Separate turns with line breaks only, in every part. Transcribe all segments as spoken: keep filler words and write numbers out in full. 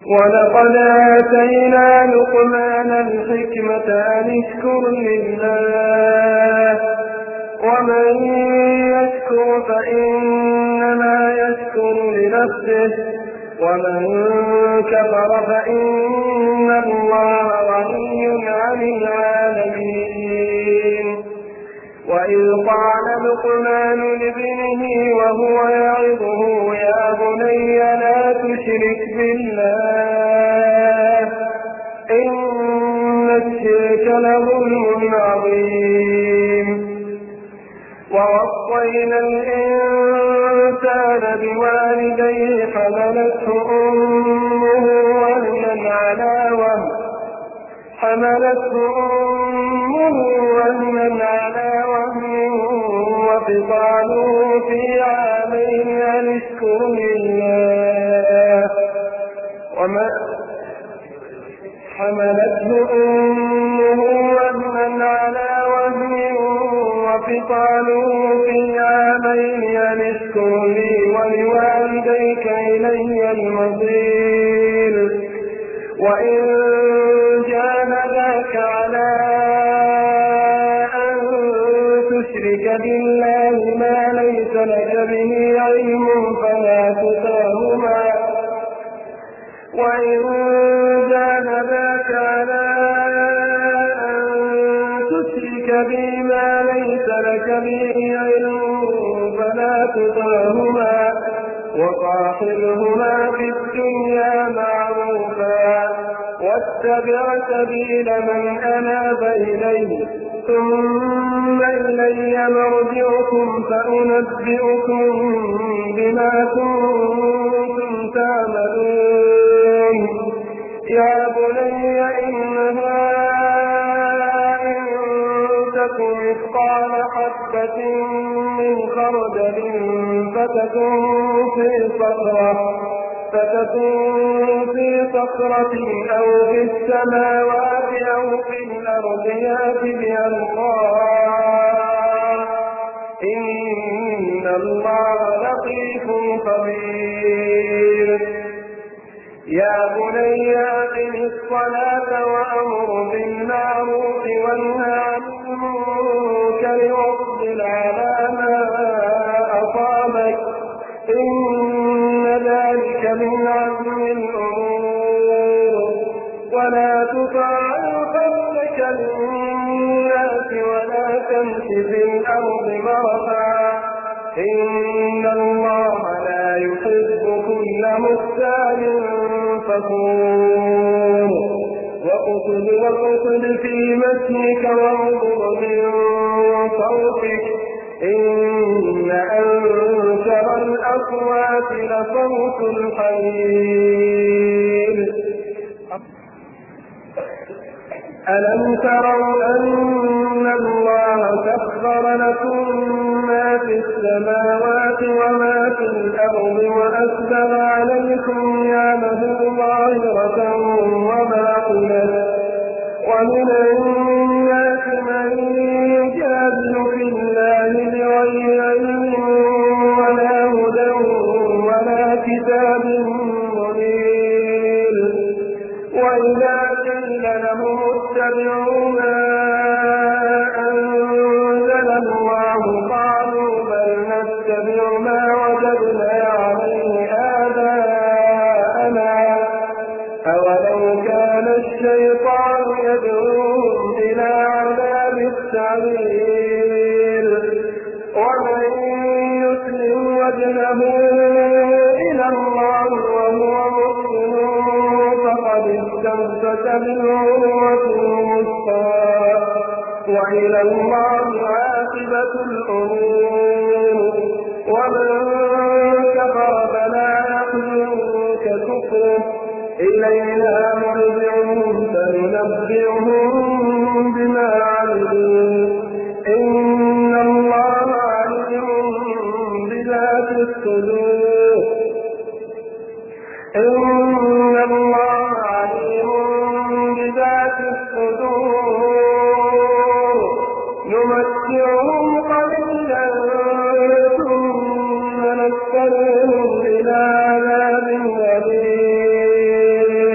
ولقد آتينا لقمان الحكمة أن اشكر لله ومن يشكر فإنما يشكر لنفسه ومن كفر فإن الله غني عن العالمين. وإذ قال لقمان لابنه وهو يعظه يا بني لا تشرك بالله إن الشرك لظلم عظيم. ووصينا الإنسان بوالديه حملته أمه وهنا على وهن حملته أمه وهنا على وهن وفصاله في عامين أن اشكر لله وما حملته أمه وهنا على وهن وفصاله في عامين أن اشكر لي ولوالديك إلي المصير. وإن جاهداك على أن تشرك بالله ما ليس لك به علم فلا تطعهما وإن جاهداك على أن تشرك بما ليس لك به علم فلا تطعهما وصاحبهما في الدنيا معروفا واتبع سبيل من أناب إليه ثم إلي مرجعكم فأنبئكم بما كنتم تعملون. يا بني إنها إن تك مثقال حبة من خردل فتكن في صخرة فتكون في صخرة أو في السماوات أو في الأرض يأت بها الله إن الله لطيف خبير. يا بني أقم الصلاة وأمر بالمعروف وانهى عن المنكر واصبر على ما أصابك إن ذلك من عزم الأمور. ولا تطع خلفك للناس ولا تمش في الأرض مرحا إن الله لا يحب كل مختال فخور. واقصد واقصد في مشيك واغضض من صوتك إن أنكر الأصوات لصوت الحمير. ألم تروا أن الله سخر لكم ما في السماوات وما في الأرض وأسبغ عليكم نعمه ظاهرة وباطنة ومن الناس من يجادل في الله بغير علم ولا هدى ولا كتاب منير. وإذا قيل لهم اتبعوا ما أنزل الله قالوا بل نتبع ما وجدنا عليه آباءنا أولو كان الشيطان يدعوهم إلى عذاب السعير. ومن يسلم وجهه إلى الله وهو مسلم فقد استمسك بالعروة الوثقى وإلى الله عاقبة الأمور. ومن كفر فلا يحزنك كفره إلينا مرجعهم فننبئهم بما عملوا إن الله عليم بذات الصدور. إن الله عليم بذات الصدور. نمتعهم قليلا ثم نضطرهم إلى عذاب غليظ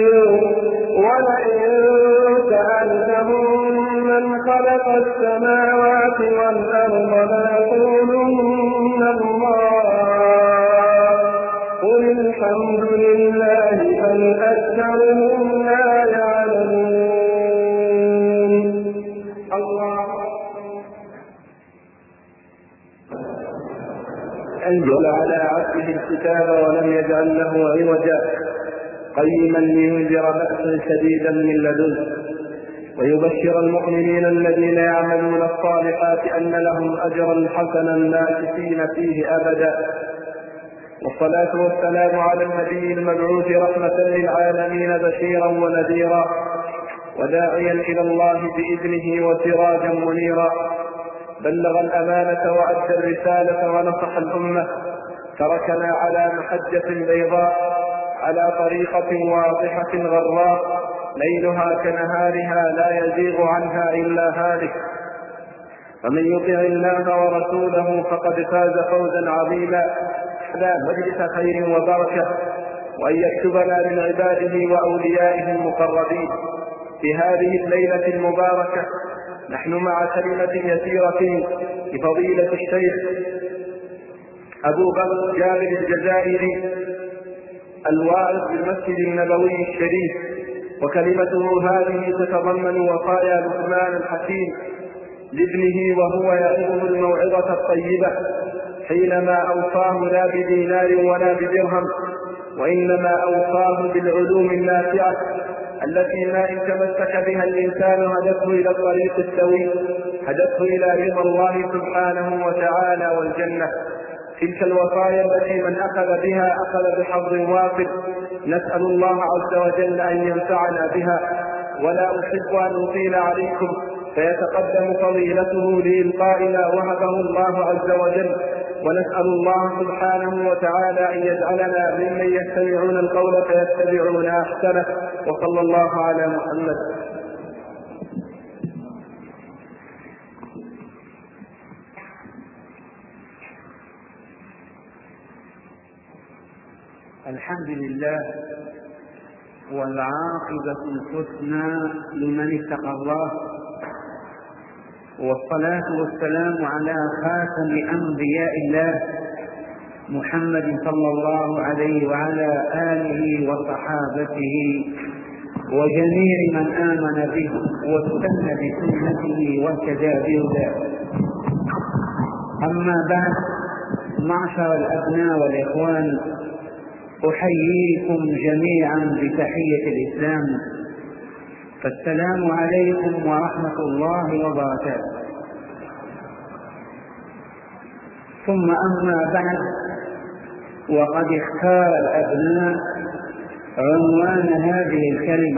آياته الكتاب ولم يجعل له عوجا قيما لينذر بأسا شديدا من لدنه ويبشر المؤمنين الذين يعملون الصالحات أن لهم أجرا حسنا ماكثين فيه أبدا. والصلاة والسلام على النبي المبعوث رحمة للعالمين بشيرا ونذيرا وداعيا إلى الله بإذنه وسراجا منيرا. بلغ الأمانة وأدى الرسالة ونصح الأمة، تركنا على محجة بيضاء على طريقة واضحة غراء ليلها كنهارها لا يزيغ عنها إلا هالك. فمن يطع الله ورسوله فقد فاز فوزا عظيما. لا مجلس خير وبركة، وأن يكتبنا من عباده وأوليائه المقربين. في هذه الليلة المباركة نحن مع كلمة يسيرة لفضيلة الشيخ أبو بكر جابر الجزائري الواعظ بالمسجد النبوي الشريف، وكلمته هذه تتضمن وصايا لقمان الحكيم لابنه وهو يعظه الموعظة الطيبة حينما أوصاه لا بدينار ولا بدرهم، وإنما أوصاه بالعلوم النافعة التي ما إن تمسك بها الإنسان هدته إلى الطريق السوي، هدته إلى رضا الله سبحانه وتعالى والجنة. تلك الوصايا التي من أخذ بها أخذ بحظ وافر، نسأل الله عز وجل أن ينفعنا بها. ولا أحب أن أطيل عليكم فيتقدم فضيلته لإلقاء ما وهبه الله عز وجل، ونسأل الله سبحانه وتعالى أن يجعلنا ممن يستمعون القول فيتبعون أحسنه. وصلى الله على محمد.
الحمد لله، والعاقبة الحسنى لمن اتقى الله، والصلاة والسلام على خاتم أنبياء الله محمد صلى الله عليه وعلى آله وصحابته وجميع من آمن به واستنى بسنته واهتدى بهداه. أما بعد، معشر الأبناء والإخوان، أحييكم جميعا بتحية الإسلام، فالسلام عليكم ورحمة الله وبركاته. ثم أما بعد، وقد اختار الأبناء عنوان هذه الكلمة،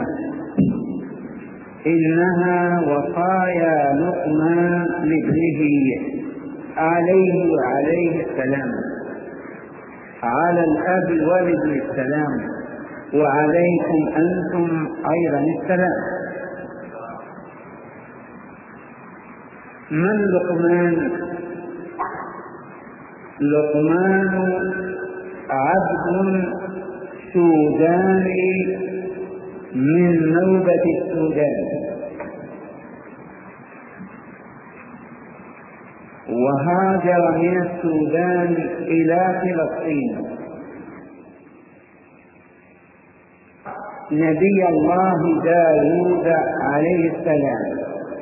إنها وصايا لقمان لابنه عليه وعليه السلام، على الأب والابن السلام، وعليكم أنتم أيضا السلام. من لقمان؟ لقمان عبد سوداني من نوبة السودان، وهاجر من السودان إلى فلسطين. نبي الله داود عليه السلام،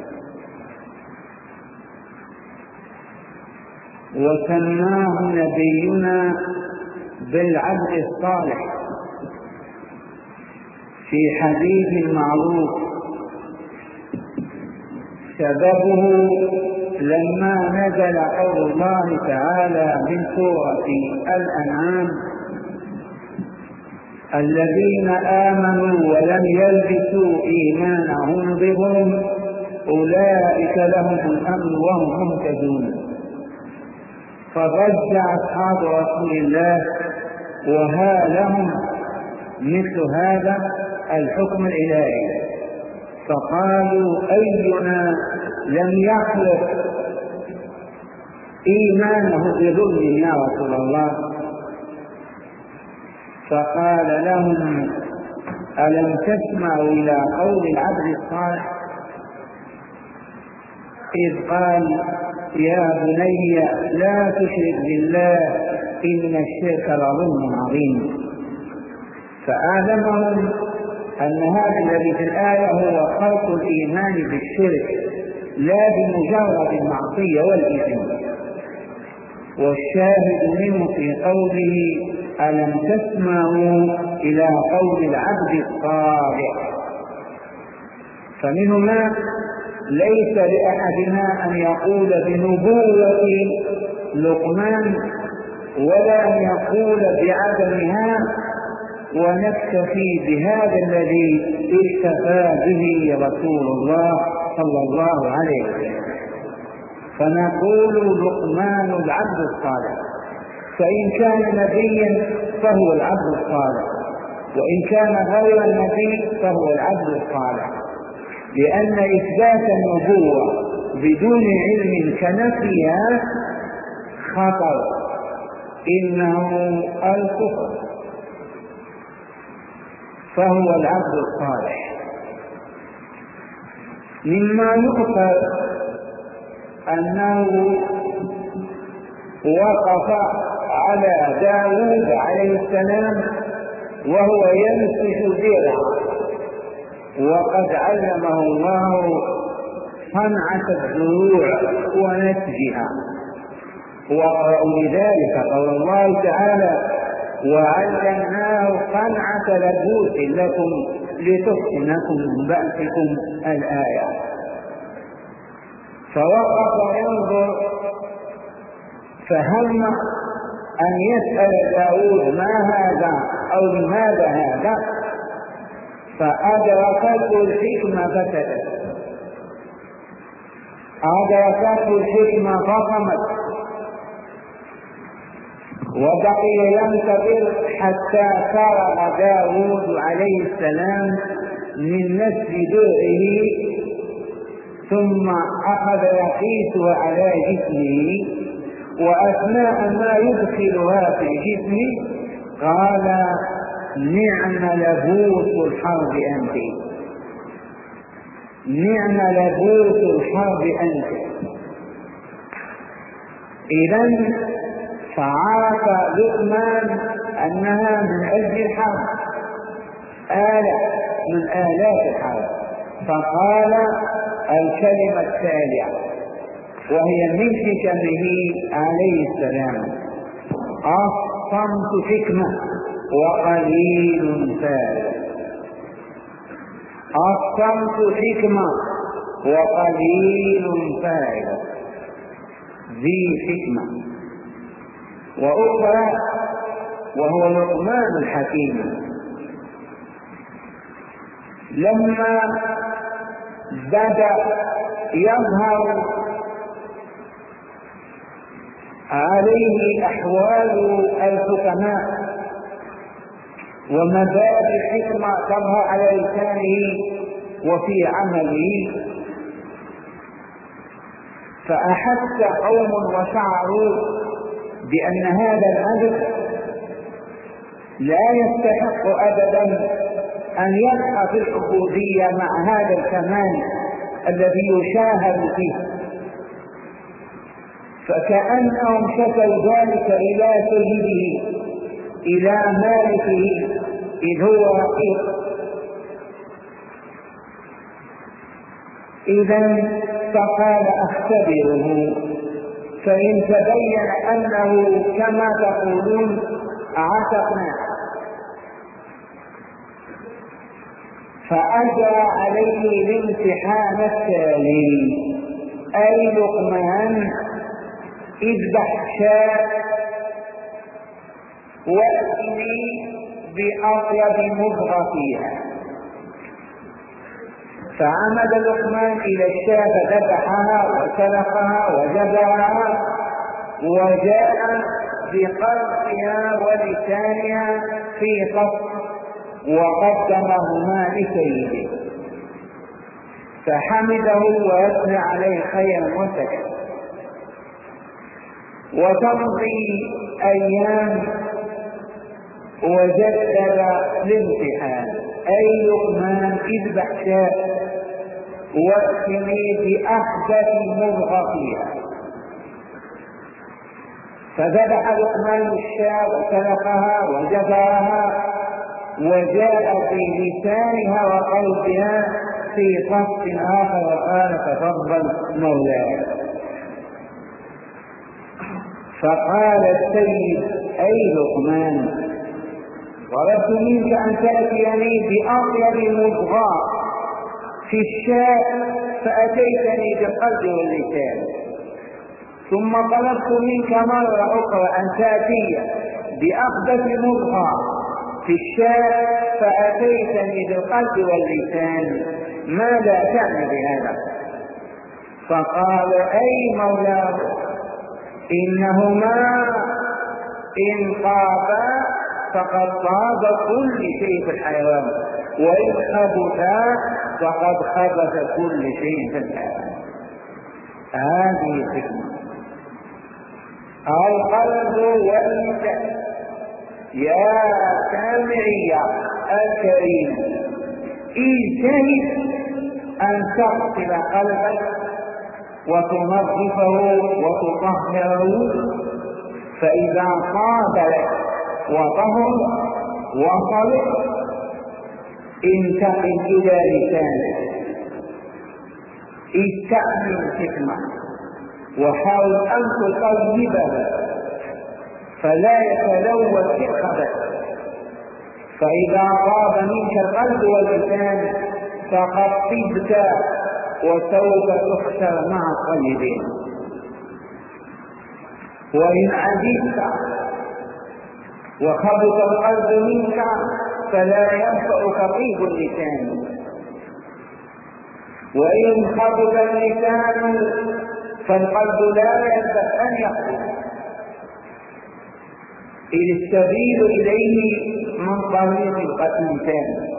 وسماه نبينا بالعبد الصالح في حديث معروف، سببه لما نزل قول الله تعالى من سورة الأنعام: الذين آمنوا ولم يلبسوا إيمانهم بظلم أولئك لهم الأمن وهم مهتدون. فرجع أصحاب رسول الله وها لهم مثل هذا الحكم الإلهي، فقالوا: أينا لم يخلق إيمانه بظلم يا رسول الله؟ فقال لهم: ألم تسمعوا إلى قول العبد الصالح إذ قال: يا بني لا تشرك بالله إن الشرك لظلم عظيم. فأعلمهم أن هذا الذي في الآية هو خلق الإيمان بالشرك لا بمجرد المعصية والإثم. والشاهد منه في قوله ألم تسمعوا إلى قول العبد الصالح. فمن هنا ليس لأحدنا أن يقول بنبوة لقمان ولا أن يقول بعدمها ونكتفي بهذا الذي اكتفى به رسول الله صلى الله عليه وسلم، فنقول لقمان العبد الصالح، فإن كان نبيا فهو العبد الصالح، وإن كان غير النبي فهو العبد الصالح، لأن إثبات النبوة بدون علم كنفيها خطر، إنه الكفر، فهو العبد الصالح. مما يؤخذ أنه وقف على داود عليه السلام وهو يمسك درعا، وقد علمه الله صنعة الدروع ونسجها، ولذلك قول الله تعالى وعلمناه صنعة لبوس لكم لتحسنكم من بأسكم الآية. فوقف ينظر فهم أن يسأل داود ما هذا أو لماذا هذا، فأدركته الحكمة فسدت، أدركته الحكمة فصمت، وبقي ينتظر حتى فرغ داود عليه السلام من نسج درعه، ثم أخذ يقيسها على جسمه، وأثناء ما يدخلها في جسمه قال نعم لبوس الحرب أنت، نعم لبوس الحرب أنت. إذن فعرف لقمان أنها من أجل الحرب، آلة من آلات الحرب، فقال الكلمة التالية وهي من حكمه عليه السلام: الصمت حكمة وقليل فائدة. الصمت حكمة وقليل فائدة، ذي حكمة. وأخرى وهو لقمان الحكيم، لما بدأ يظهر عليه أحوال الحكماء ومبادئ الحكمة تظهر على لسانه وفي عمله، فأحس قوم وشعروا بأن هذا العبد لا يستحق أبدا أن يبقى في العبودية مع هذا الكمال الذي يشاهد فيه، فكأنهم شكوا ذلك إلى سيده إلى مالكه إذ هو رقيق. إذن فقال أختبره، فإن تبين أنه كما تقولون عتقنا، فأجرى عليه الامتحان التالي: أي لقمان اذبح شاة وأتني بأطيب مضغة فيها. فعمد لقمان إلى الشاة فذبحها وسلقها وجبرها، وجاء بقلبها ولسانها في قص وقدمهما لسيده، فحمده ويثنى عليه خيرا وسكت. وتمضي أيام وجدد الامتحان: أي لقمان اذبح شاة واتني بأحدث مضغة فيها. فذبح لقمان الشاة وسلقها وجبرها، وجاء في لسانها وقلبها في قص آخر وقال: تفضل مولاي. فقال السيد: أي لقمان، طلبت منك أن تأتيني بأطيب مضغة في الشاة فأتيتني بالقلب واللسان، ثم طلبت منك مرة أخرى أن تأتي بأخبث مضغة في الشاة فأتيتني بالقلب واللسان، ماذا تعني بهذا؟ فقال: أي مولاه، إنهما إن طابا فقد طاب كل شيء في الحيوان، وإن خبثا فقد خبث كل شيء في الحيوان. هذه الحكمة. القلب واللسان. يا سامعي الكريم، اجتهد أن تغسل قلبك وتنظفه وتطهره، فإذا طاب لك وطهر وصلح انتقل إلى لسانك، استعمل الحكمة وحاول أن تطيبه فلا يتلوث في الخبث. فإذا طاب منك القلب واللسان فقد طبت وسوف تحشر مع الطيبين. وإن عجزت وخبث القلب منك فلا ينفعك طيب اللسان، وإن خبث اللسان فالقلب لا ينبغي أن يخبث، إذ السبيل إليه من طريق القتيلتان.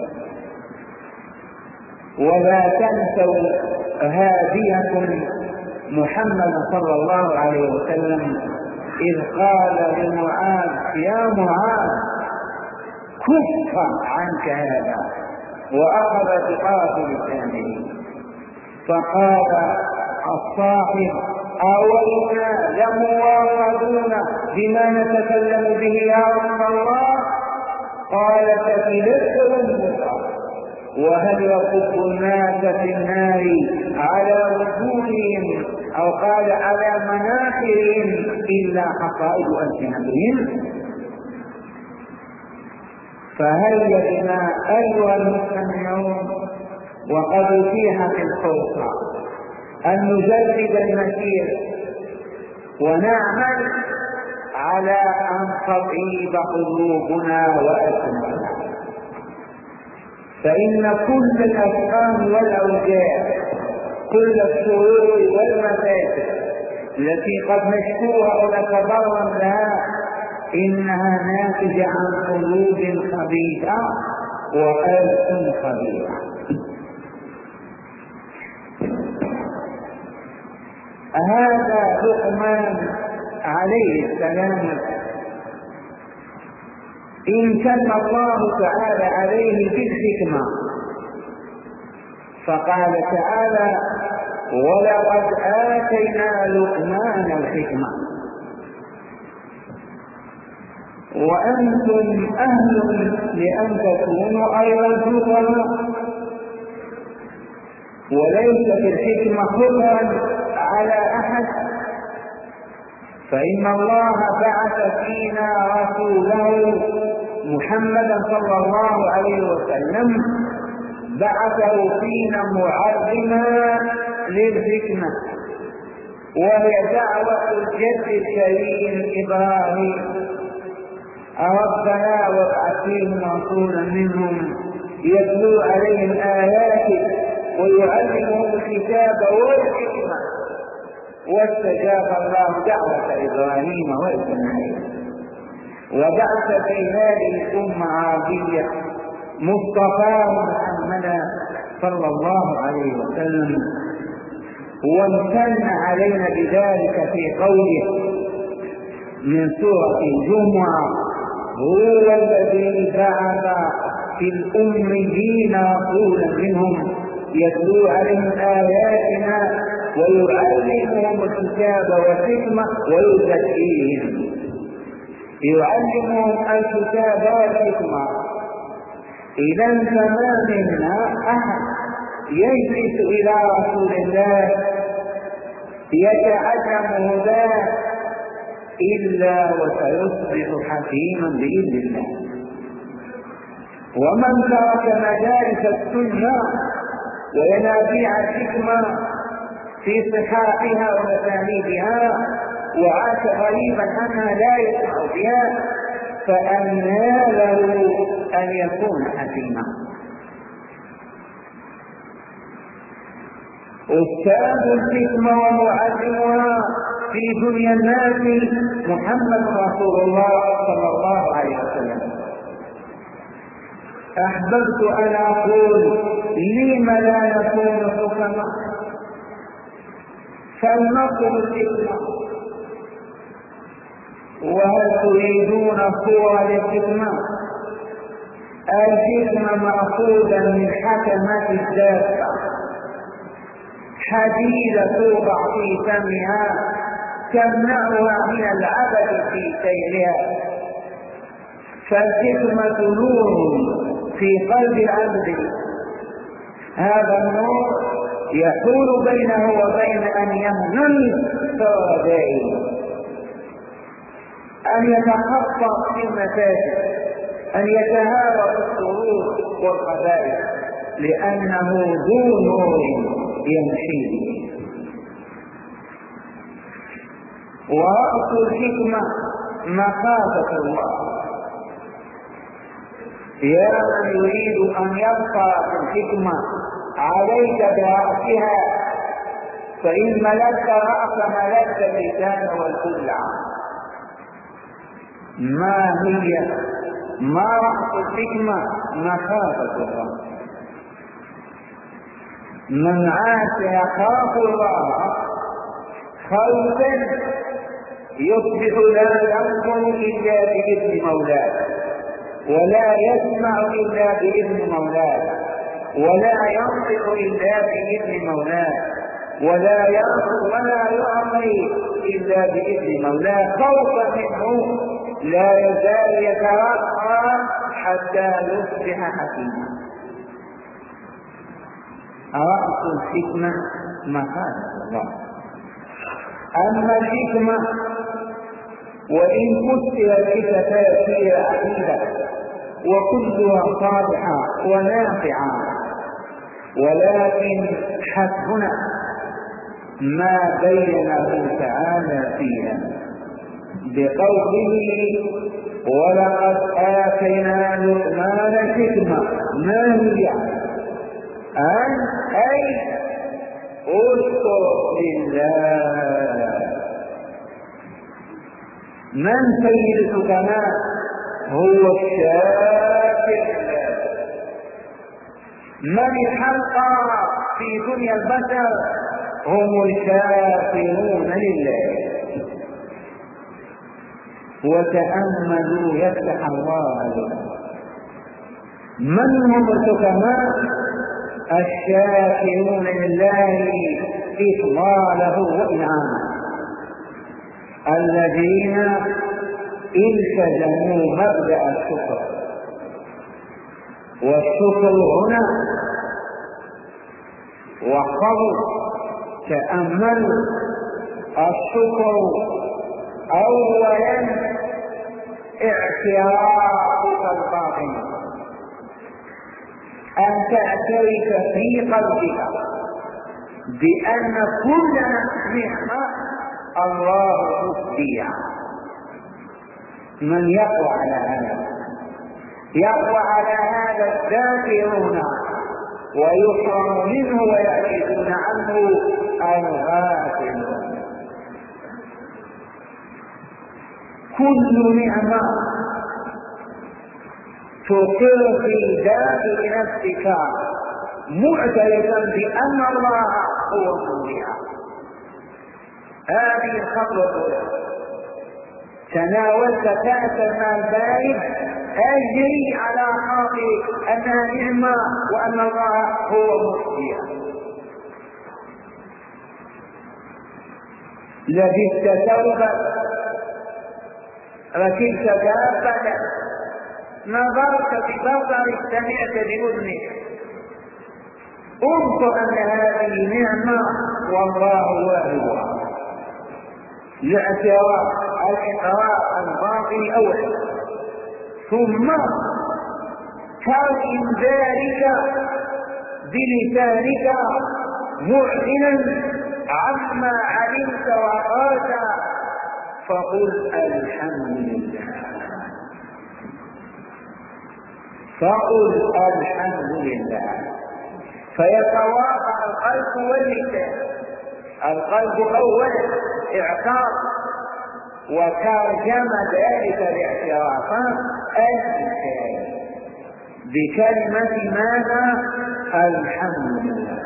ولا تنسوا هاديكم محمد صلى الله عليه وسلم إذ قال لمعاذ: يا معاذ كف عنك هذا، وأخذ بطرف لسانه فقال الصاحب: أولنا لمواصلون بما نتكلم به يا رسول الله؟ قال: فكلت أمك، وهل يصب الناس في النار على وجوههم أو قال على مناخرهم إلا حصائد ألسنتهم؟ فهيا بنا أيها المستمعون وقد أتيحت الفرصة أن نجدد المسير ونعمل على أن تطيب قلوبنا وألسنتنا، فإن كل الأسقام والأوجاع، كل الشرور والمفاسد التي قد نشكوها ونتضرر لها إنها ناتجة عن قلوب خبيثة وألسن خبيثة. هذا لقمان عليه السلام امتن الله تعالى عليه بالحكمة، فقال تعالى: ولقد آتينا لقمان الحكمة. وأنتم أهل لأن تكونوا أيضا حكما، وليس في الحكمة حكما على أحد، فإن الله بعث فينا رسوله محمدا صلى الله عليه وسلم، بعثه فينا معلما للحكمة، وهي دعوة الجد الكريم إبراهيم: ربنا وابعث فيهم رسولا منهم يتلو عليهم آياتك ويعلمهم الكتاب والحكمة. واستجاب الله دعوة إبراهيم وإسماعيل، وبعث في هذه الأمة عربية مصطفاه محمدا صلى الله عليه وسلم، وامتن علينا بذلك في قوله من سورة الجمعة: هو الذي بعث في الأميين رسولا منهم يتلو عليهم آياتنا ويعلمهم الكتاب والحكمة ويزكيهم. يعلمهم الكتاب والحكمة. إذا فما منا أحد يجلس إلى رسول الله يتعلم هداه إلا وسيصبح حكيما بإذن الله. ومن ترك مجالس السنة وينابيع الحكمة في صحاحها ومسانيدها وعاش غريبا عنها لا يسمع بها فأنى له أن يكون حكيما. أستاذ الحكمة ومعلمها في دنيا الناس محمد رسول الله صلى الله عليه وسلم. أحببت أن أقول لم لا نكون حكما؟ فلنطلب الحكمة. وهل تريدون صور الحكمة؟ الحكمة مأخوذة من حكمة الدابة، حديدة توضع في فمها تمنعها من العبث في سيرها. فالحكمة نور في قلب العبد، هذا النور يحول بينه وبين أن يهمل سوادائه، أن يتخطى في المفاسد، أن يتهاوى في الشرور والقبائل، لأنه ذو نور يمشي به. ورأس الحكمة مخافة الله. يا من يريد أن يبقى في الحكمة عليك برأسها، فإن ملكت رأس ملكت اللسان والكلع. ما هي ما رأس الحكمة؟ مخافة الله. من عاش يخاف الله خوفا يصبح لا ينظر إلا بإذن مولاه، ولا يسمع إلا بإذن مولاه، ولا ينطق إلا بإذن مولاه، ولا يأخذ ولا يعطي إلا بإذن مولاه. خوفا منه لا يزال يترقى حتى يصبح حكيما. رأس الحكمة مخافة الله. أما الحكمة وإن كسرت بتفاسير عديدة وكلها صالحة ونافعة، ولكن حسبنا ما بينه تعالى فيها بقوله ولقد آتينا لقمان الحكمة. ما هي؟ أن أي أذكر لله. من سيد الحكماء؟ هو الشاكر لله. من الحلقى في دنيا البشر؟ هم الشاكرون لله. وتأملوا يفتح الله عليكم. من هم الحكماء؟ الشاكرون لله إفضاله وإنعامه، الذين التزموا مبدأ الشكر. والشكر هنا واحفظوا تأملوا الشكر أولا اعترافك الباطن، أن تعترف في قلبك بأن كل نعمة الله مبديها. من يقوى على هذا؟ يقوى على هذا الذاكرون ويحرم منه ويعرفون عنه الغافلون. كل نعمة تقر في داخل نفسك معترفا بأن الله هو موليها. هذه الخطوة الأولى. تناولت كأس الماء البارد أجري على خاطرك أنها نعمة وأن الله هو موليها. لبست ثوبا، ركبت دابة، نظرت ببصرك، سمعت بأذنك، انظر أن هذه نعمة والله واهبها. الاعتراف الإقرار الباطن أولا، ثم ترك ذلك بلسانك معلنا عما علمت وقالت، فقل الحمد لله، فقل الحمد لله، فيتواقع القلب واللسان. القلب أولا اعتراف وترجم ذلك الاعتراف اللسان بكلمة ماذا؟ الحمد لله.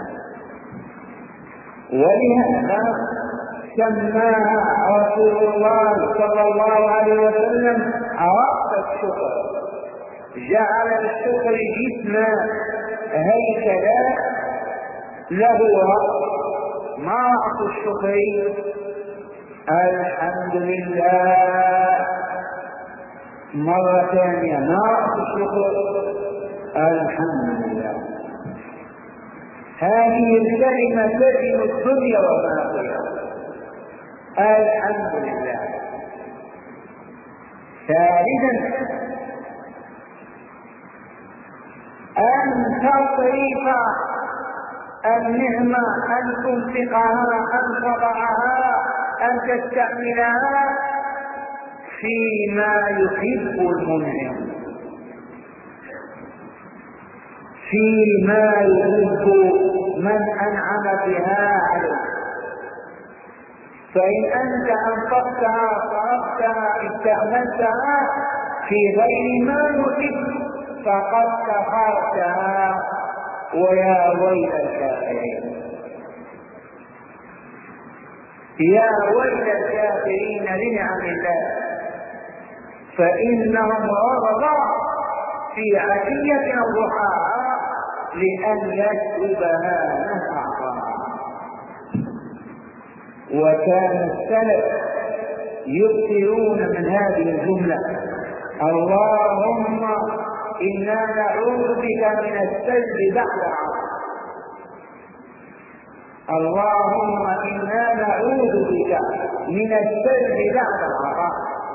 ولهذا سماها رسول الله صلى الله عليه وسلم رأس الشكر، جعل الشكر جسما هيكلا له رأس. ما رأس الشكر؟ الحمد لله. مرة ثانية، ما رأس الشكر؟ الحمد لله. هذه الكلمة تجد الدنيا وما فيها. الحمد لله. ثالثا أن تصرف النعمة، أن تنفقها، أن تضعها، أن تستعملها فيما يحب المنعم، فيما يحب من أنعم بها عليه. فإن أنت أنفقتها صرفتها استعملتها في غير ما يحب فقد كفرتها، ويا ويل الكافرين، يا ويل الكافرين لنعم الله، فإنهم رغبوا في عشية الضحى لأن يسلبها نفعها. وكان السلف يكثرون من هذه الجملة: اللهم إنا نعوذ بك من السلب بعد العطاء، اللهم إنا نعوذ بك من السلب بعد العطاء.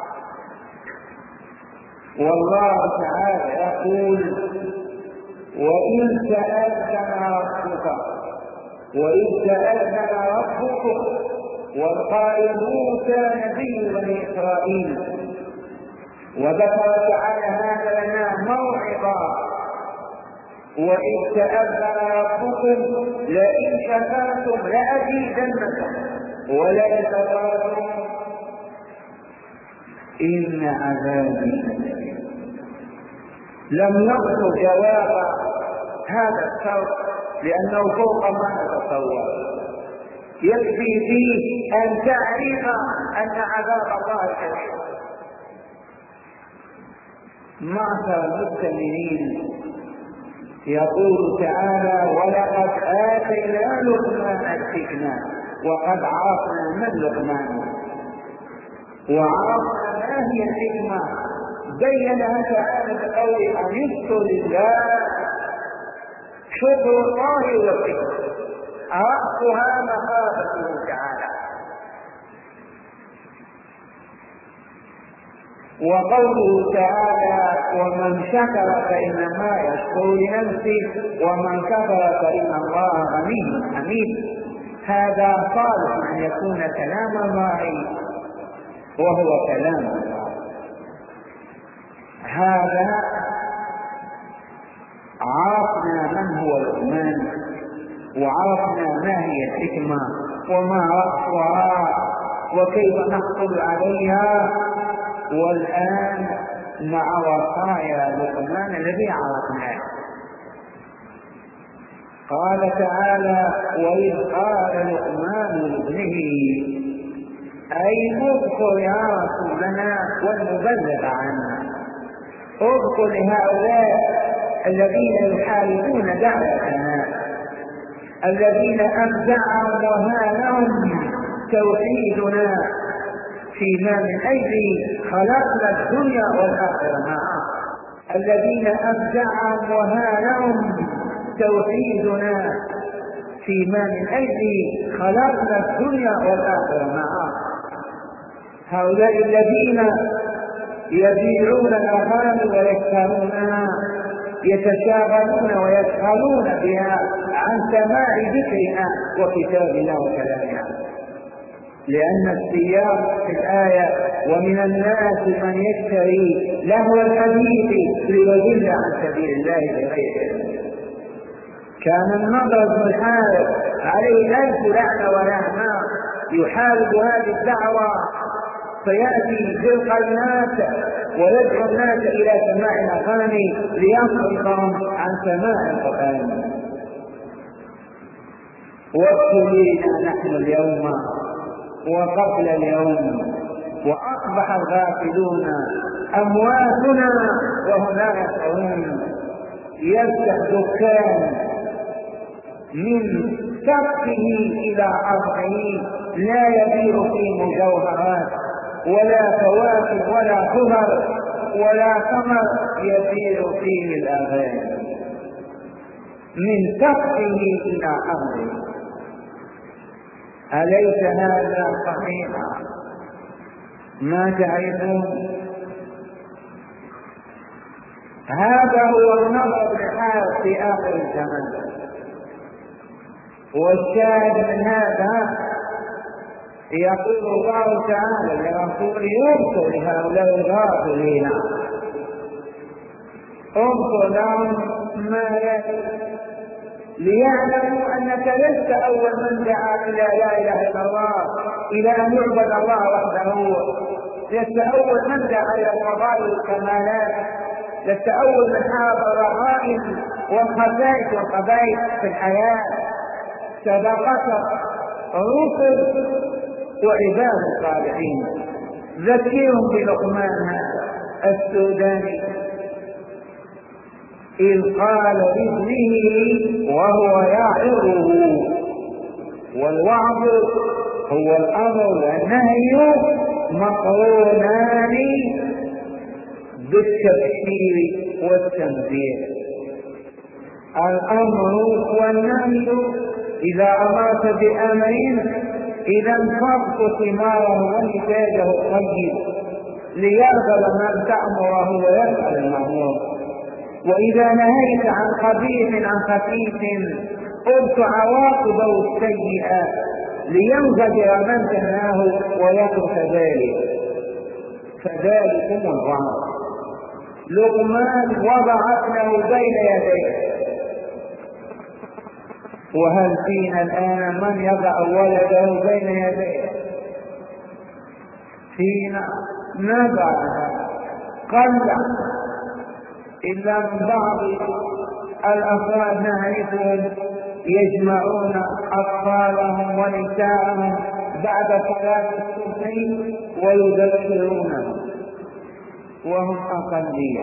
والله تعالى يقول: وإن تأذن ربك وإن تأذن ربك وقال موسى نبي بني إسرائيل، وذكر تعالى هذا لنا موعظة: وإذ تأذن ربكم لئن شكرتم لأزيدنكم ولئن كفرتم إن عذابي لشديد. لم نقل جواب هذا الشرط لأنه فوق ما نتصور، يكفي فيه أن تعرف أن عذاب الله شديد. معشر المستمعين، يقول تعالى: ولقد آتينا لقمان الحكمة، وقد عرفنا من لقمان وعرفنا ما هي الحكمة. بينها تعالى بقوله: أن اشكر لله، شكر الله والحكمة رأسها مخافته تعالى. وقوله تعالى: ومن شكر فإنما يشكر لنفسه ومن كفر فإن الله غني حميد. هذا صالح أن يكون كلام الله وهو كلام الله. هذا عرفنا من هو لقمان، وعرفنا ما هي الحكمة وما رأسها وكيف نحصل عليها. والآن مع وصايا لقمان الذي عرفناه. قال تعالى: وإذ قال لقمان لابنه، أي اذكر يا رسولنا والمبلغ عنا، اذكر لهؤلاء الذين يحاربون دعوتنا، الذين أبدعهم وهانهم توحيدنا فيما من أجل خلقنا الدنيا والآخرة معه، الذين أبدعهم وهانهم توحيدنا فيما من أجل خلقنا الدنيا والآخرة معه. هؤلاء الذين يبيعون الأغاني ويشترونها يتشاغلون ويشغلون بها عن سماع ذكرنا وكتاب الله وكلامنا، لأن السياق في الآية ومن الناس من يشتري لهو الحديث ليضل عن سبيل الله بغير علم. كان النضر بن الحارث عليه ألف لعنة ولعنة يحارب هذه الدعوة، فيأتي فرق الناس ويدعو الناس إلى سماع الأغاني ليصرفهم عن سماع القرآن. وابتلينا نحن اليوم وقبل اليوم وأصبح الغافلون أمواتنا وهم لا يشعرون. يفتح دكان من سقفه إلى أرضه لا يبيع فيه مجوهرات ولا فواكه ولا ثمر ولا ثمر، يبيع فيه الأغاني من سقفه إلى أرضه. أليس هذا صحيحا؟ ما تعرفون؟ هذا هو النظر بالحال في آخر الزمان. والشاهد من هذا يقول الله تعالى لرسوله انظر لهؤلاء الغافلين، انظر لهم ما يأتي ليعلموا أنك لست أول من دعا إلى لا إله إلا الله، إلى أن يعبد الله وحده، لست أول من دعا إلى الفضائل والكمالات، لست أول من حارب الرغائب والخسائس والقبائل في الحياة. سبقك رسل وعباد الصالحين. ذكرهم بلقمان السوداني إذ قال لابنه وهو يعظه، والوعظ هو الأمر والنهي مقرونان بالتبشير والتنذير. الأمر والنهي إذا أمرت بأمرين إذا انفضت ثماره ونتاجه الطيب ليرغب من تأمره ويفعل المأمور، وإذا نهيت عن قبيح عن خفيف قلت عواقبه السيئة لينزجر من تناه ويترك ذلك. فذلكم الظهر. لقمان وضع ابنه بين يديه، وهل فينا الآن من يضع ولده بين يديه؟ فينا نضع قل إلا من بعض الأفراد نعرفهم يجمعون أطفالهم ونساءهم بعد صلاة الصبح ويذكرونهم، وهم أقلية.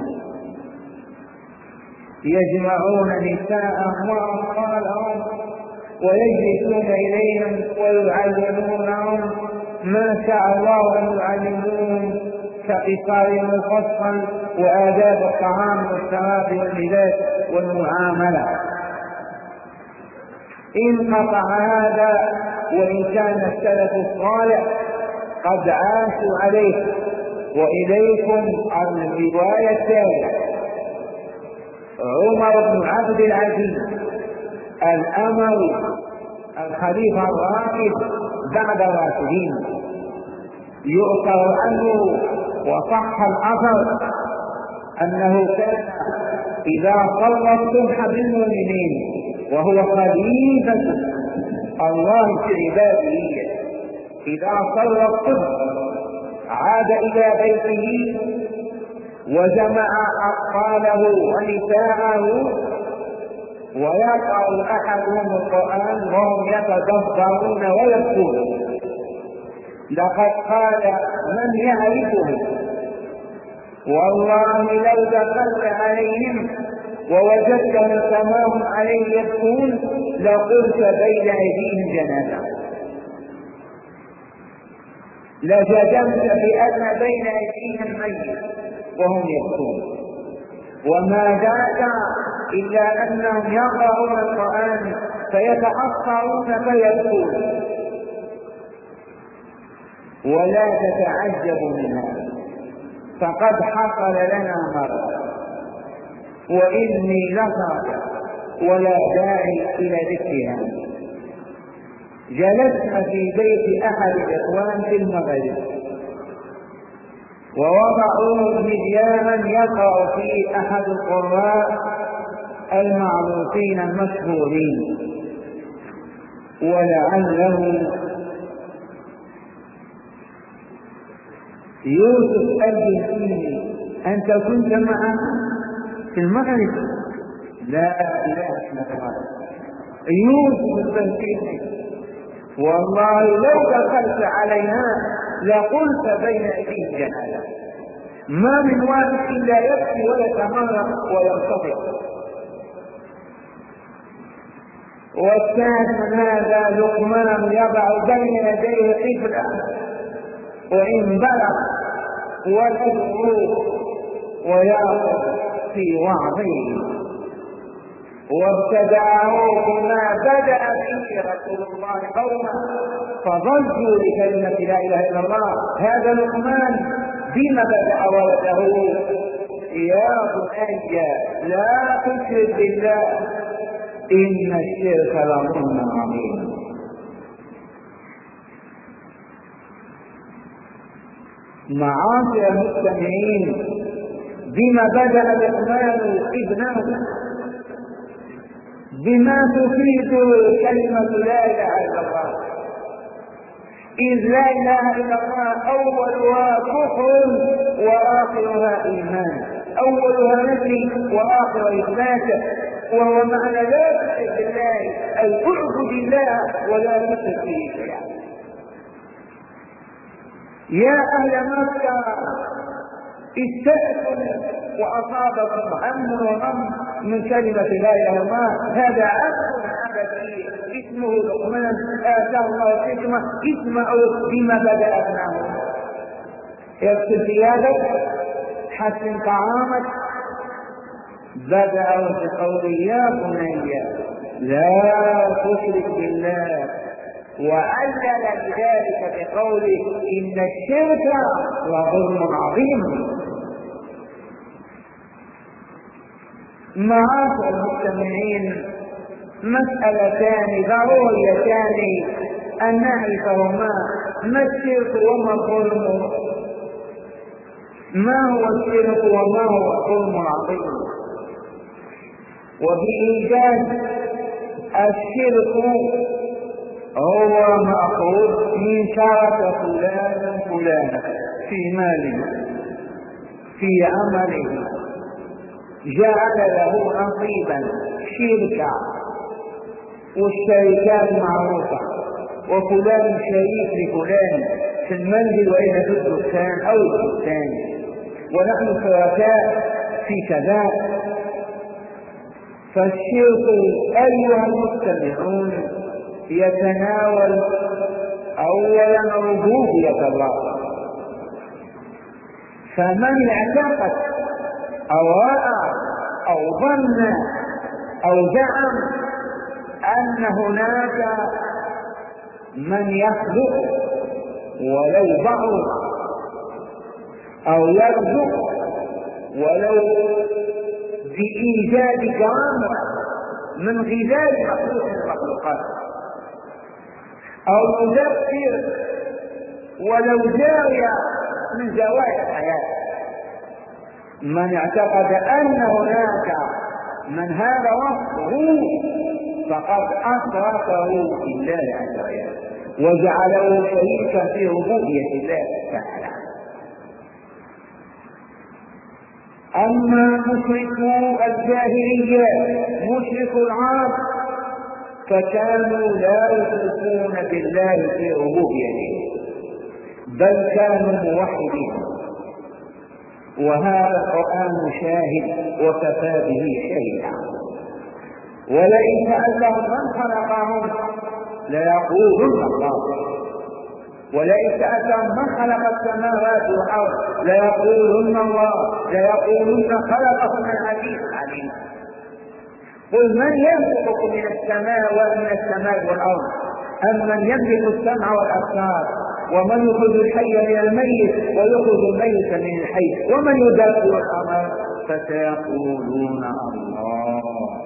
يجمعون نساءهم وأطفالهم ويجلسون إليهم ويعلمونهم ما شاء الله أن يعلموهم كقصار مفصل وآداب الطعام والشراب واللباس والمعاملة. انقطع هذا وإن كان السلف الصالح قد عاشوا عليه. وإليكم الرواية التالية: عمر بن عبد العزيز الأموي الخليفة الراشد بعد الراشدين يؤثر عنه وصح الأثر أنه كان إذا صلى الصبح بالمؤمنين وهو خليفة الله في عباده، إذا صلى الصبح عاد إلى بيته وجمع أطفاله ونساءه ويقرأ أحدهم القرآن وهم يتدبرون ويبكون. لقد قال من يعرفه: والله لو دخلت عليهم ووجدتهم كما هم عليه يبكون لقلت بين أيديهم جنازة، لجزمت بأن بين أيديهم ميت وهم يبكون. وما ذاك إلا أنهم يقرؤون القرآن فيتأثرون فيبكون. ولا تتعجب منها، فقد حصل لنا مرة وإني لصادق ولا داعي إلى ذكرها. جلسنا في بيت أحد الإخوان في المغرب، ووضعوا مذياعا يقع فيه أحد القراء المعروفين المشهورين، ولعله يوسف الجنسيني. أنت كنت معه في المغرب؟ لا إله إلا الله، يوسف الجنسيني. والله لو دخلت علينا لقلت بين أيديه جهالا، ما من واحد إلا يبكي ويتمرق وينتظر. والثاني هذا لقمان يضع بين يديه طفلا وإن بلغ ويدعو ويأخذ في وعظه، وابتدعه بما بدأ به رسول الله قوما فضجوا لكلمة لا إله إلا الله. هذا لقمان بما بدأ ولده؟ يا بني لا تشرك بالله إن الشرك لظلم عظيم. معاشر المستمعين، بما بدأ لقمان ابنه؟ بما تفيد كلمة لا إله إلا الله، إذ لا إله إلا الله أولها كفر وآخرها إيمان، أولها نفي وآخرها إثبات. وهو معنى لا تشرك بالله أي اعبد الله ولا تشرك به شيئا. يا أهل مكة استأذنوا وأصابكم هم وغم من كلمة لا إله إلا الله. هذا عبد عبدي اسمه لقمان آتاه الله الحكمة، اسمعوا بما بدأ ابنه. اغسل ثيابك، حسن طعامك. بدأ بقوله يا بني لا تشرك بالله، وعلل بذلك بقوله إن الشرك لظلم عظيم. معاشر المستمعين، مسألتان ضروريتان أن نعرفهما: ما الشرك وما الظلم؟ ما هو الشرك وما هو الظلم العظيم؟ وبإيجاز الشرك هو مأخوذ من شرك فلان فلان في ماله في عمله، جعل له نصيبا شركا، والشركات معروفة، وفلان شريك لفلان في المنزل وإذا في الدكان أو البستان، ونحن شركاء في كذا. فالشرك أيها المستمعون يتناول أولا ربوبية الله، فمن اعتقد أو رأى أو ظن أو زعم أن هناك من يخلق ولو بعض أو يرزق ولو بإيجاد كرامة من غذاء مخلوق من المخلوقات، أو يدبر ولو زاوية من زوايا الحياة، من اعتقد أن هناك من هذا وصفه فقد أشركه بالله عز وجل وجعله شريكا في ربوبية الله تعالى. أما مشركو الجاهلية مشركو العرب فكانوا لا يشركون بالله في ربوبيته بل كانوا موحدين، وهذا القرآن شاهد وكفى به شهيدا. ولئن سألتهم من خلقهم ليقولن الله، ولئن سألتهم من خلق السماوات والأرض ليقولن الله، ليقولن خلقهن العزيز العليم. قل من يملك من السماء ومن السماء والأرض أم من يملك السمع والأبصار ومن يخرج الحي من الميت ويخرج الميت من الحي ومن يدبر الامر فسيقولون الله.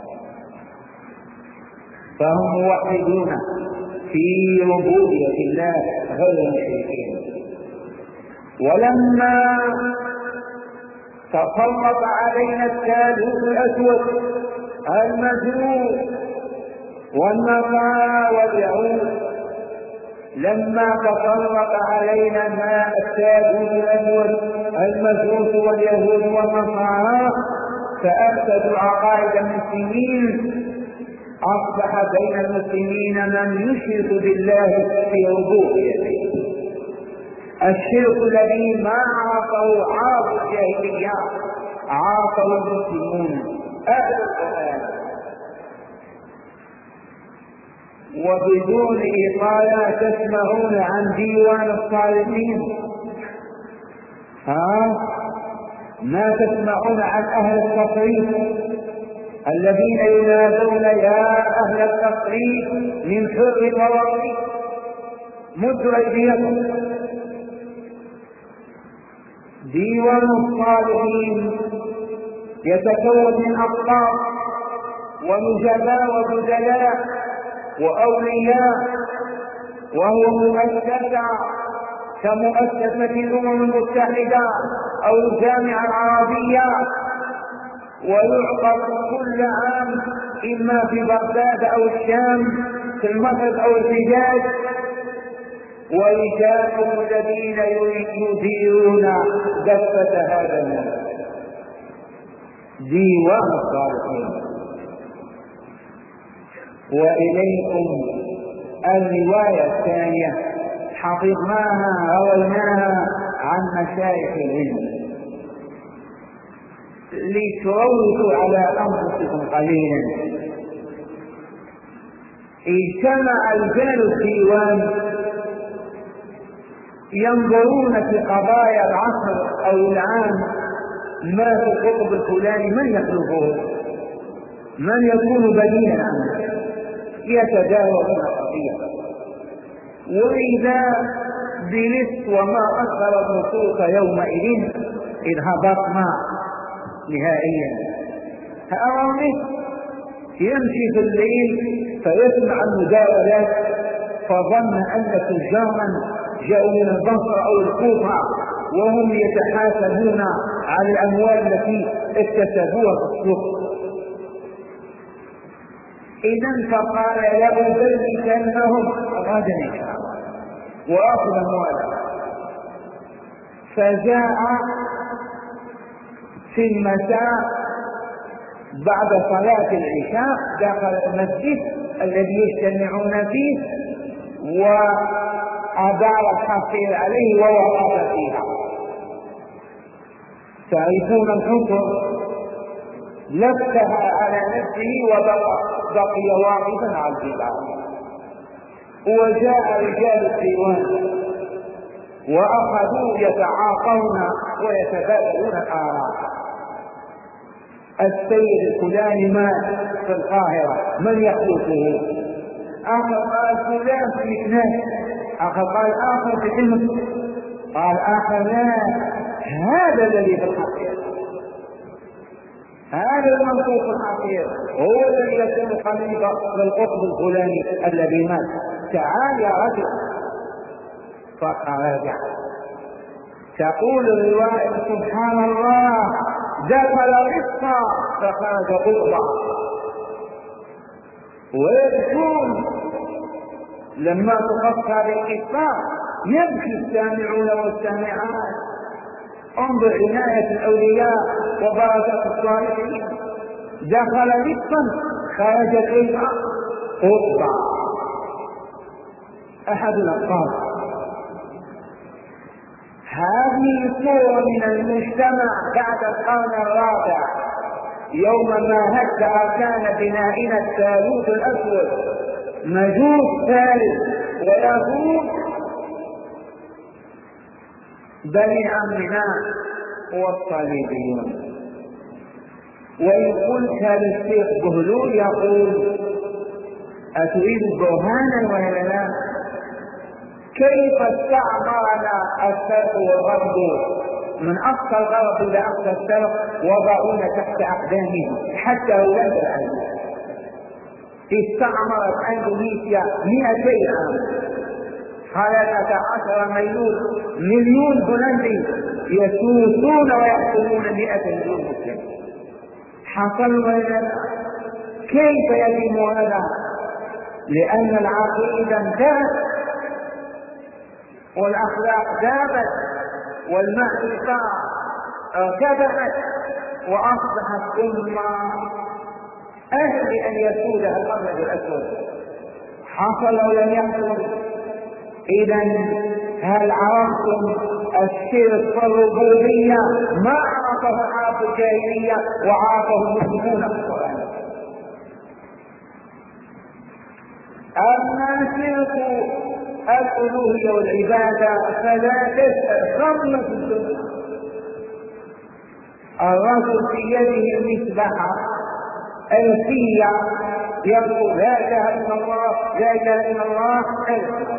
فهم موحدون في ربوبية الله غير مشركين. ولما تسلط علينا الثالوث الأسود المجوس والنصارى واليهود، لما تسلط علينا ما الثالوث الأسود المجوس واليهود والنصارى فأفسدوا عقائد المسلمين، أصبح بين المسلمين من يشرك بالله في ربوبيته. الشرك الذي ما عرفه عرف الجاهلية عرفه المسلمون أهل القرآن. وبدون إطالة تسمعون عن ديوان الصالحين، ها ما تسمعون عن أهل التصريف الذين ينادون يا أهل التصريف من حر طواقي مدوا أيديكم. ديوان الصالحين يتكون من أقطاب ونجباء وبدلاء وأولياء، وهو مؤسسة كمؤسسة الأمم المتحدة أو الجامعة العربية، ويعقد كل عام إما في بغداد أو الشام في المغرب أو الحجاز، ورجال الذين يديرون دفة هذا الملك ديوان الصالحين. وإليكم الرواية الثانية حفظناها رويناها عن مشايخ العلم لتروثوا على أنفسكم قليلا. اجتمع رجال الديوان ينظرون في قضايا العصر أو العام، ما في القطب الفلاني من يخلقه، من يكون بديلا عنه، يتداولون قضية. وإذا بلس وما أثر النصوص يومئذ إذ هبطنا نهائيا. هؤلاء يمشي في الليل فيسمع المداولات فظن أن تجارا جاءوا من البصره او الكوفه وهم يتحاسبون على الاموال التي اكتسبوها في السوق. اذا فقال لأبلغنهم غدا ان شاء الله واخذ امواله. فجاء في المساء بعد صلاه العشاء دخل المسجد الذي يجتمعون فيه و أدار الحصير عليه ووقف فيها. تعرفون الحكم لفها على نفسه وبقى بقي واقفا على الجبال. وجاء رجال الديوان وأخذوا يتعاطون ويتبادلون الآراء. السيد الفلاني مات في القاهرة من يخلفه؟ آخر قال فلان في اثنين، آخر قال آخر في حلم، قال آخر لا، هذا الذي في الحقيقة، هذا المنطوق الحقيقي هو الذي يكون خليفة للقطب الفلاني الذي مات. تعال يا رجل. فخرج. تقول الرواية سبحان الله دخل رفقا فخرج قطبا. ويبكون لما تخص هذه القصة يبكي السامعون والسامعات. انظر عناية الأولياء وبركة الصالحين. دخل رفقا خرج كيف قطبا. أحد الأبطال. هذه صورة من المجتمع بعد القرن الرابع يوم ما هد أركان بنائنا الثالوث الأسود مجوس ثالث ويهود بني عمنا والصليبيون. ويقول هذا الشيخ بهلول يقول أتريد برهانا ولا لا؟ كيف استعمرنا الشرق والغرب من اقصى الغرب الى اقصى الشرق وضعونا تحت اقدامهم حتى اولاد العالم. استعمرت اندونيسيا مئتي عام، ثلاثة عشر مليون مليون هولندي يسوسون ويحكمون مئة مليون مسلم. حصلوا لنا كيف يتم هذا؟ لأن العقيدة انتهت والأخلاق ذابت والمعرفة ارتفعت وأصبحت أمة أهل أن يسودها الأبيض الأسود. حصل أو لم يحصل؟ إذا هل عرفتم الشرك والربوبية ما عرفه عرف الجاهلية وعرفه المسلمون في القرآن؟ أما شرك الألوهية والعبادة فلا تسأل خمة السنة. الرجل في يده المسبحة ألفية يقول لا إله إلا الله لا إله إلا الله ألف،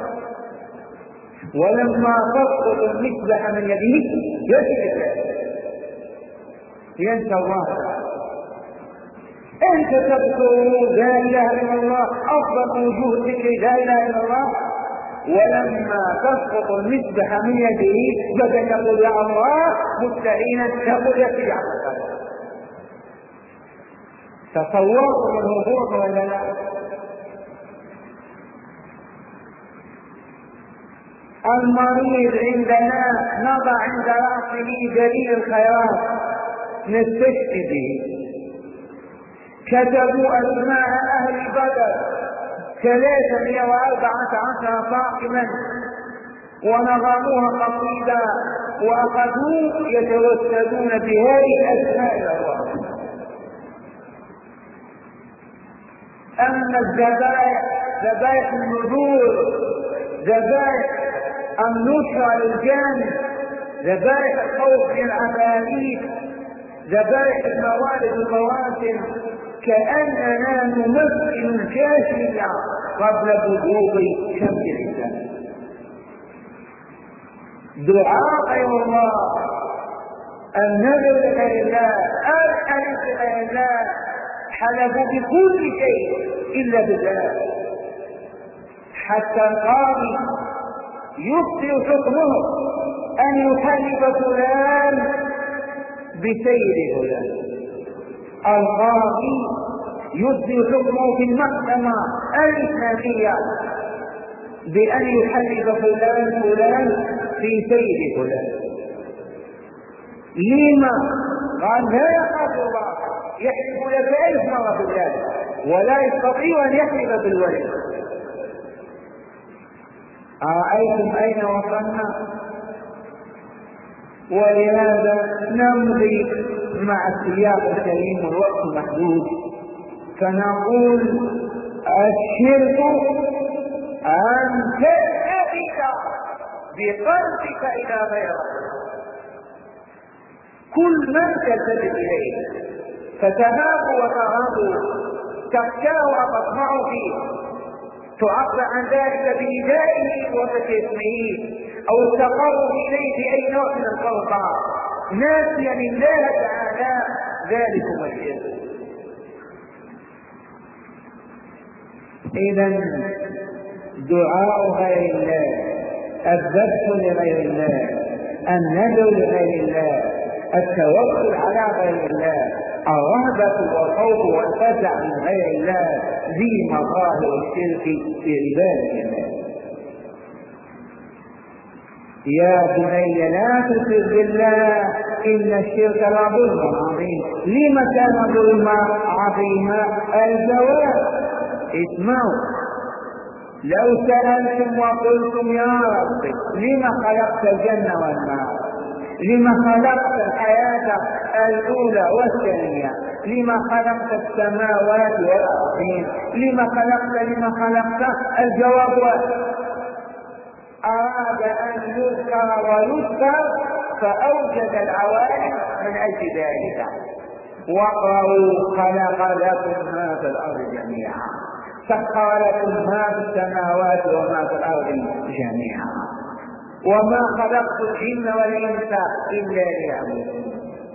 ولما تسقط المسبحة من يده يسجد ينسى الله. أنت تذكر لا إله إلا الله أفضل وجوه الذكر لا إله إلا الله، ولما تسقط المسبحة من يده بدأ يقول يا الله مستعينا يقول يا سيدي عبد. تصورتم الهبوط ولا لا؟ المريض عندنا نضع عند رأسه دليل الخيرات نستشفي به. كتبوا أسماء أهل بدر ثلاثمائة وأربعة عشر طاقما ونظموها قصيدة وأخذوا يتوسدون بهذه الأسماء إلى الله. أما الذبائح ذبائح النذور، ذبائح النصرة للجانب، ذبائح الخوف من العفاريت، ذبائح الموالد والمواسم، كأننا نمثل الجاهلية قبل بلوغ شمس الإسلام. دعاء غير الله، النذر لغير الله، الحلف لغير الله، حلفوا بكل شيء إلا بالله. حتى القاضي يبطل حكمه أن يحلف فلان بسير فلان. القاضي يبطل حكمه في المحكمة الإسلامية بأن يحلف فلان فلان في سير فلان. لما؟ قال لا يخاف الله، يحلف لك ألف مرة في ذلك ولا يستطيع أن يحلف بالولد. أرأيتم أين وصلنا؟ ولهذا نمضي مع السياق الكريم والوقت محدود، فنقول الشرك أن تلتفت بقلبك إلى غيره، كل من تلتفت إليه فتهاب وتغاب، تخشاه وتطمع فيه، تعبر عن ذلك بندائه وفتح اسمه او التقرب اليه باي نوع من القربى ناسيا الله تعالى، ذلكم الشرك. اذا دعاء غير الله، الذبح لغير الله، النذر لغير الله، التوكل على غير الله، الرهبة والخوف والفزع من غير الله، ذي مظاهر الشرك في عبادة الله. يا بني لا تشرك بالله إن الشرك لظلم عظيم. لما كان ظلما عظيما؟ الجواب اسمعوا، لو سألتم وقلتم يا رب لما خلقت الجنة والنار، لما خلقت الحياة الأولى والثانية، لما خلقت السماوات والأرضين، لما خلقت لما خلقت الجواب أراد أن يذكر ويذكر فأوجد العوالم من أجل ذلك. واقرأوا خلق لكم ما في الأرض جميعا، سخر لكم ما في السماوات وما في الأرض جميعا وما خلقت الجن والإنس إلا ليعبدون.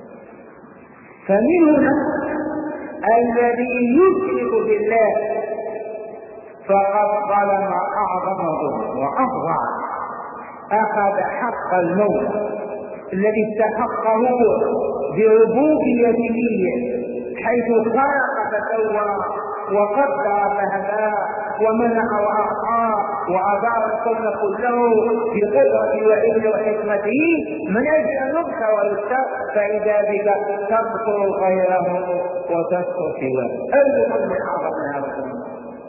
فمن هنا الذي يشرك بالله فقد ظلم أعظم ظلم وأفظع، أخذ حق الموت الذي استحقه بربوبيته حيث خلق فسوى وقدر فهدى ومنع وأعطى وأدار الكون كله بقدرته وعلمه وحكمته من أجل أن يبقى ويستر، فإذا بك تذكر غيره وتذكر سواه. أي من أعظم من هذا الظلم؟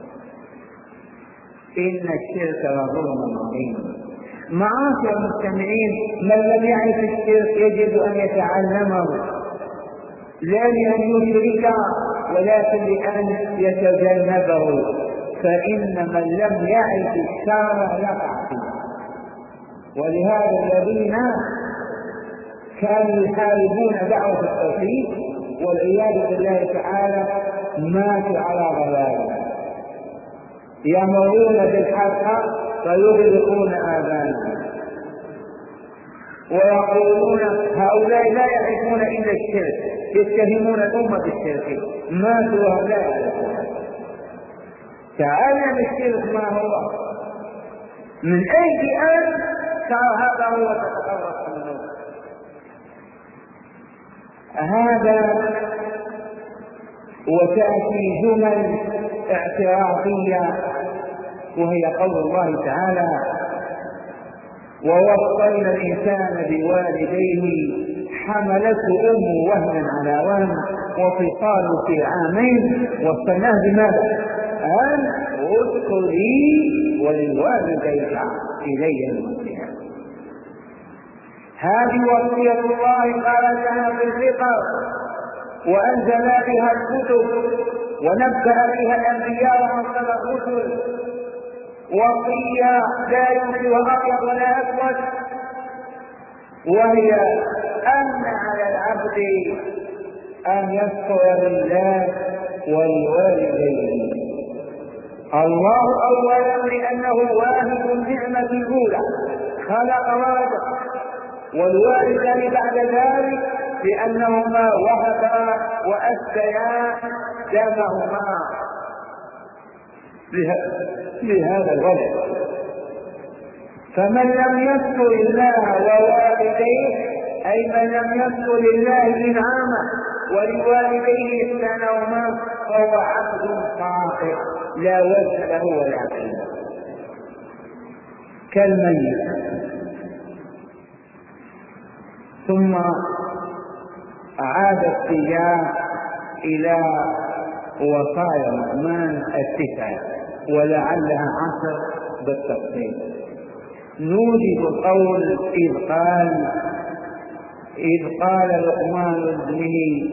إن الشرك لظلم عظيم. معاشر المستمعين، من لم يعرف الشرك يجب أن يتعلمه، لا لأن يشرك ولكن لأن يتجنبه، فإن من لم يعرف الشر يقع فيه. ولهذا الذين كانوا يحاربون دعوة التوحيد والعياذ بالله تعالى ماتوا على ضلالهم، يأمرون بالحق فيغلقون آذانهم ويقولون هؤلاء لا يعرفون إلا الشرك، يتهمون الأمة بالشرك، ماتوا وهم لا يعرفون. تعلم الشرك ما هو من أجل أن ترى هذا هو تتقرب منه. هذا وتأتي جمل اعتراضية وهي قول الله تعالى ووصينا الإنسان بوالديه حملته أمه وهنا على وهن وفصاله في عامين وصيناه بماذا؟ أن اشكر لي ولوالديك إلي المصير. هذه وصية الله قال لها في الفطر وأنزل بها الكتب ونبه بها الأنبياء وأرسل الرسل، وصية لا يمكن أبيض ولا أسود، وهي أن على العبد أن يشكر لله ولوالديه. الله أولا لأنه واهب النعمة الأولى خلق ورزق، والوالدان بعد ذلك لأنهما وهبا وأسديا دمهما لهذا الولد. فمن لم يشكر الله ووالديه أي من لم يشكر لله إنعامه ولوالديه إحسانهما فهو عبد صاغر لا وزن له ولا قيمة، كالميت. ثم عاد السياق إلى وصايا الرحمن التسعة ولعلها عشر بالتفصيل. نوجد قول إذ قال إذ قال لقمان لابنه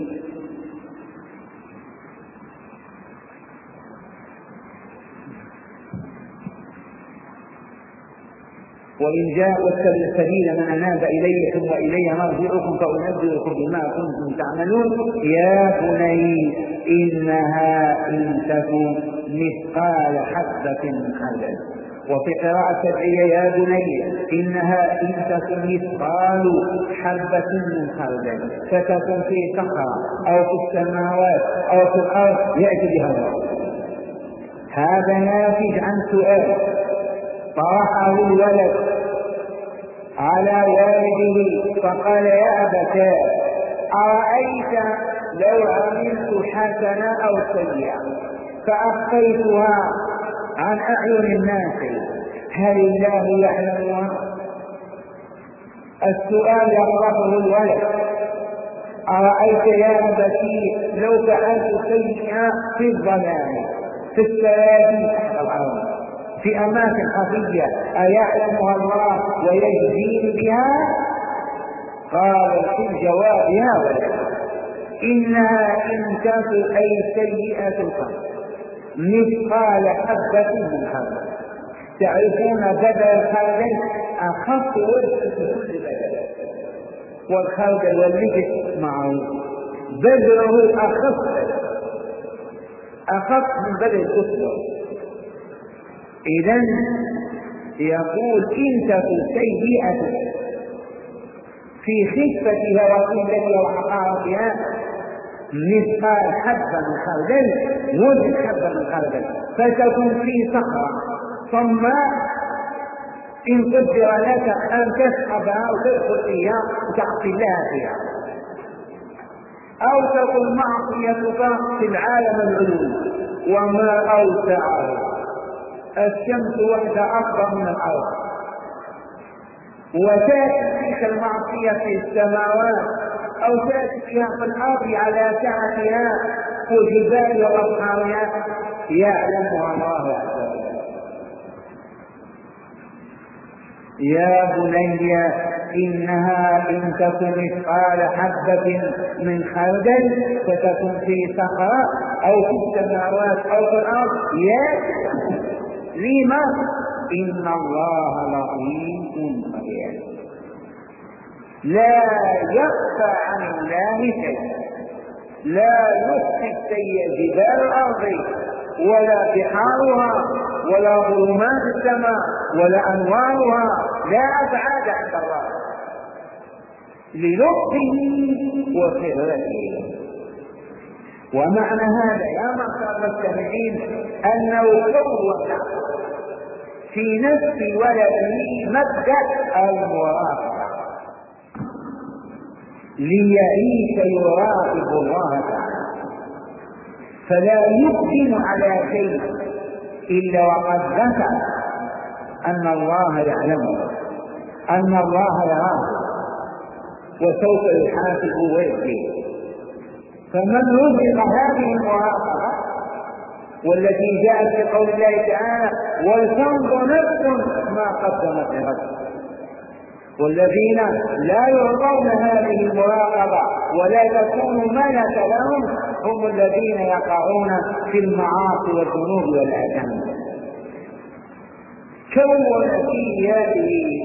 وإن جاءوا اتبعوا السبيل من أناب إلي ثم إلي مرجعكم فأنبئكم بما كنتم تعملون. يا بني إنها إن تكن مثقال حبة من خردل، وفي قراءة سبعية يا بني إنها إن تكن مثقال حبة من خردل فتكن في صخرة أو في السماوات أو في الأرض يأتي بها الله. هذا ناتج عن سؤال طرحه الولد على والده فقال يا أبتاه أرأيت لو عملت حسنة أو سيئة فأخفيتها عن أعين الناس هل الله يعلمها؟ السؤال يطرحه الولد أرأيت يا أبتي لو فعلت سيئة في الظلام في السياسي تحت الأرض في أماكن خفية أيعلمها الله ويجزيني بها؟ قال في الجواب يا ولد إنها إن تكن أي سيئة القلب مثقال حبة من خردل. تعرفون بدل الخردل أخف وزن في كل بدل، والخردل والنجس معروف بذره أخف أخف من بدء الأسبوع. إذن يقول إن تكن سيئة في خفتها وقلتها وحقارتها مثقال حبة من خردل، وزن حبة من خردل، فتكون في صخرة صماء إن قدر لك أن تسحبها وتدخل فيها وتعصي الله فيها، أو تكون معصيتك في العالم العلوي وما أوسعه، الشمس وحدها أكبر من الأرض، وتأتي تلك المعصية في السماوات أو تأتي فيها في الأرض على سعتها وجبال وأبحارها يعلمها الله عز وجل. يا بني إنها إن تكن مثقال حبة من خردل فتكن في صخرة أو في السماوات أو في الأرض يأتي لما إن الله لطيف خبير. لا يخفى عن الله شيء، لا يخفي الشيء جبال الأرض ولا بحارها ولا ظلمات السماء ولا أنوارها لا أبعاد عند الله للطفه وخبرته. ومعنى هذا يا معشر المستمعين أنه كون في نفس ولده مبدأ المراقبة ليعيش يراقب الله تعالى، فلا يقدم على شيء إلا وقد ذكر أن الله يعلمه، أن الله يراه وسوف يحاسب ويجزي. فمن رزق هذه المراقبة والتي جاءت في قول الله تعالى ولتنظر نفس ما قدمت لغد، والذين لا يعطون هذه المراقبة ولا تكون ملك لهم هم الذين يقعون في المعاصي والذنوب والآثام. كون في هذه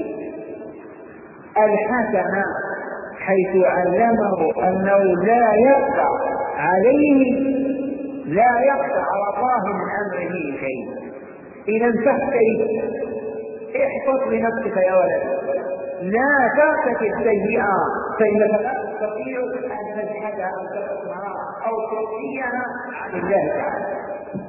الحسنة حيث علمه أنه لا يخفى عليه لا يخفى على الله من أمره شيء. إذا تحتاج احفظ لنفسك يا ولد، لا ترتكب سيئة فإنك لا تستطيع أن تجحدها أو تقسمها أو تؤذيها عن الله تعالى.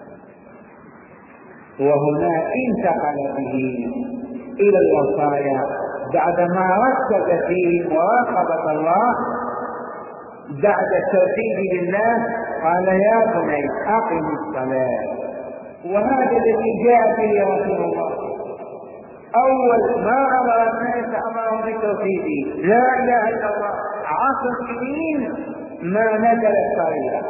وهنا انتقل به إلى الوصايا بعدما ركز في مراقبة الله بعد التوحيد لله. قال يا بني أقم الصلاة، وهذا الذي جاء به رسول الله. أول ما أمر الناس أمرهم بالتوحيد لا إله إلا الله. عشر سنين ما نزل الصليب،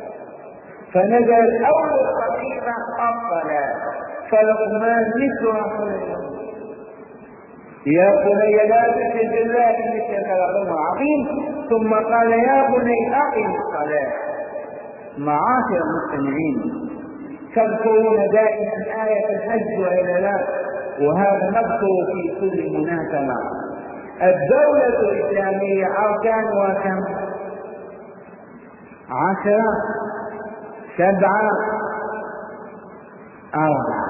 فنزل أول الصليب الصلاة، فلقمان مثل رسول الله يا بني لا تشرك بالله إن الشرك لظلم عظيم، ثم قال يا بني أقم الصلاة. معاشر المستمعين، تذكرون دائما آية الحج وإلا لا؟ وهذا نذكر في كل مناسبة. الدولة الإسلامية أركانها كم؟ عشرة، سبعة، أربعة.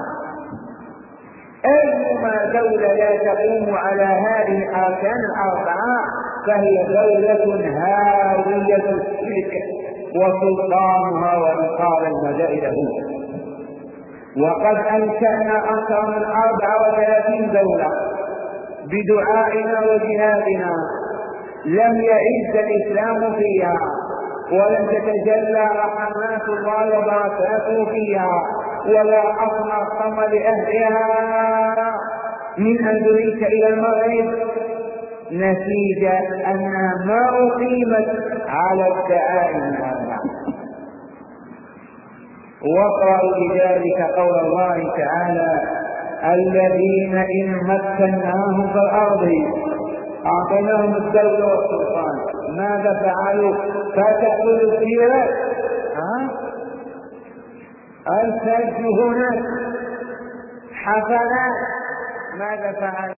أيما دولة لا تقوم على هذه الأركان الأربعة فهي دولة هاوية الشرك وسلطانها وإن قال المدائن له. وقد أنشأنا أكثر من أربعة وثلاثين دولة بدعائنا وجهادنا لم يعز الإسلام فيها ولم تتجلى رحمات الله وبركاته فيها ولا أصنع الصم لأهلها من أندونيسيا إلى المغرب نتيجة أنها ما أقيمت على الدعائم الأربعة. واقرأوا لذلك قول الله تعالى الذين إن مكناهم في الأرض أعطيناهم الدولة والسلطان ماذا فعلوا؟ فتحوا السيرة الفجر هنا حفلات ماذا فعل؟